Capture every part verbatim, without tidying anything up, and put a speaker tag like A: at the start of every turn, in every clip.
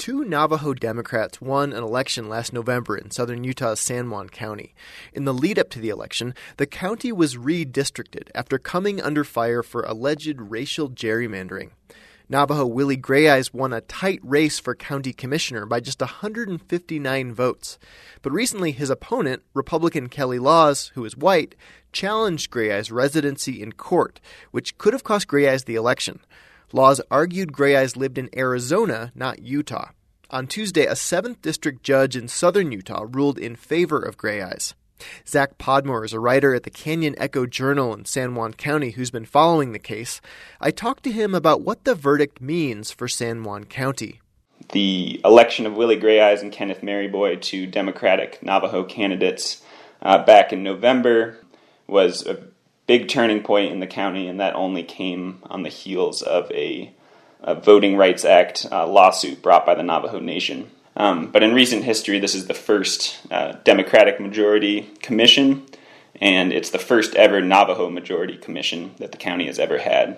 A: Two Navajo Democrats won an election last November in southern Utah's San Juan County. In the lead-up to the election, the county was redistricted after coming under fire for alleged racial gerrymandering. Navajo Willie Grayeyes won a tight race for county commissioner by just one hundred fifty-nine votes. But recently, his opponent, Republican Kelly Laws, who is white, challenged Grayeyes' residency in court, which could have cost Grayeyes the election. Laws argued Grayeyes lived in Arizona, not Utah. On Tuesday, a seventh District judge in southern Utah ruled in favor of Grayeyes. Zach Podmore is a writer at the Canyon Echo Journal in San Juan County who's been following the case. I talked to him about what the verdict means for San Juan County.
B: The election of Willie Grayeyes and Kenneth Maryboy to Democratic Navajo candidates uh, back in November was a big turning point in the county, and that only came on the heels of a, a Voting Rights Act uh, lawsuit brought by the Navajo Nation. Um, but in recent history, this is the first uh, Democratic majority commission, and it's the first ever Navajo majority commission that the county has ever had.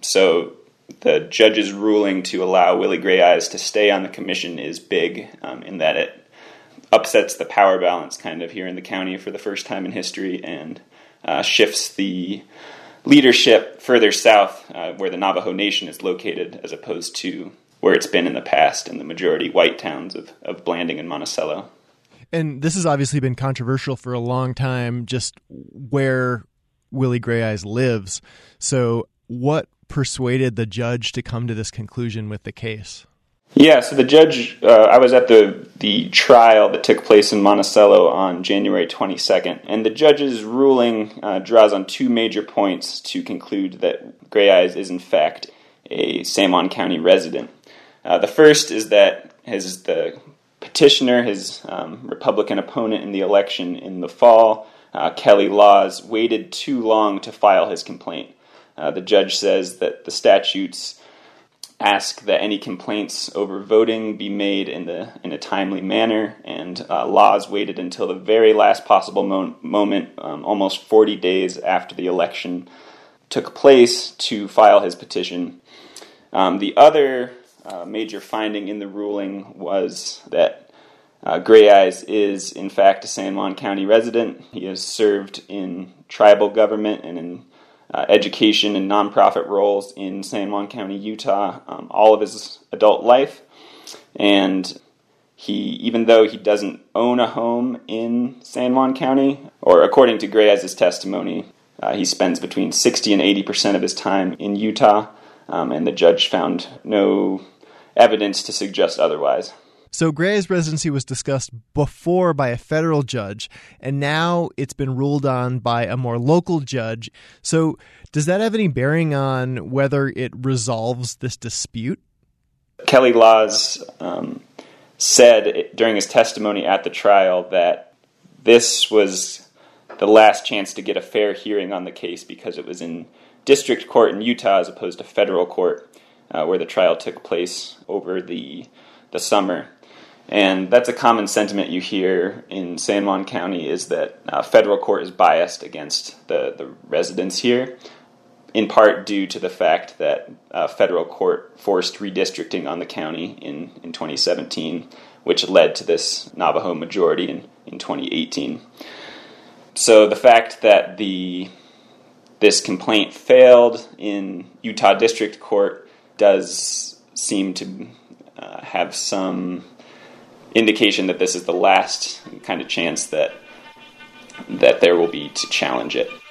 B: So the judge's ruling to allow Willie Grayeyes to stay on the commission is big um, in that it upsets the power balance kind of here in the county for the first time in history, and Uh, shifts the leadership further south uh, where the Navajo Nation is located as opposed to where it's been in the past in the majority white towns of, of Blanding and Monticello.
C: And this has obviously been controversial for a long time, just where Willie Grayeyes lives. So what persuaded the judge to come to this conclusion with the case?
B: Yeah, so the judge, uh, I was at the, the trial that took place in Monticello on January twenty-second, and the judge's ruling uh, draws on two major points to conclude that Grayeyes is in fact a San Juan County resident. Uh, the first is that his the petitioner, his um, Republican opponent in the election in the fall, uh, Kelly Laws, waited too long to file his complaint. Uh, the judge says that the statutes ask that any complaints over voting be made in the in a timely manner, and uh, Laws waited until the very last possible mo- moment, um, almost forty days after the election took place, to file his petition. Um, the other uh, major finding in the ruling was that uh, Grayeyes is, in fact, a San Juan County resident. He has served in tribal government and in Uh, education and nonprofit roles in San Juan County, Utah, um, all of his adult life. And he, even though he doesn't own a home in San Juan County, or according to Grayeyes' testimony, uh, he spends between sixty and eighty percent of his time in Utah, um, and the judge found no evidence to suggest otherwise.
C: So Grayeyes' residency was discussed before by a federal judge, and now it's been ruled on by a more local judge. So does that have any bearing on whether it resolves this dispute?
B: Kelly Laws um, said during his testimony at the trial that this was the last chance to get a fair hearing on the case because it was in district court in Utah as opposed to federal court, uh, where the trial took place over the the summer. And that's a common sentiment you hear in San Juan County, is that uh, federal court is biased against the, the residents here, in part due to the fact that uh, federal court forced redistricting on the county in, in twenty seventeen, which led to this Navajo majority in, in twenty eighteen. So the fact that the this complaint failed in Utah District Court does seem to uh, have some indication that this is the last kind of chance that that there will be to challenge it.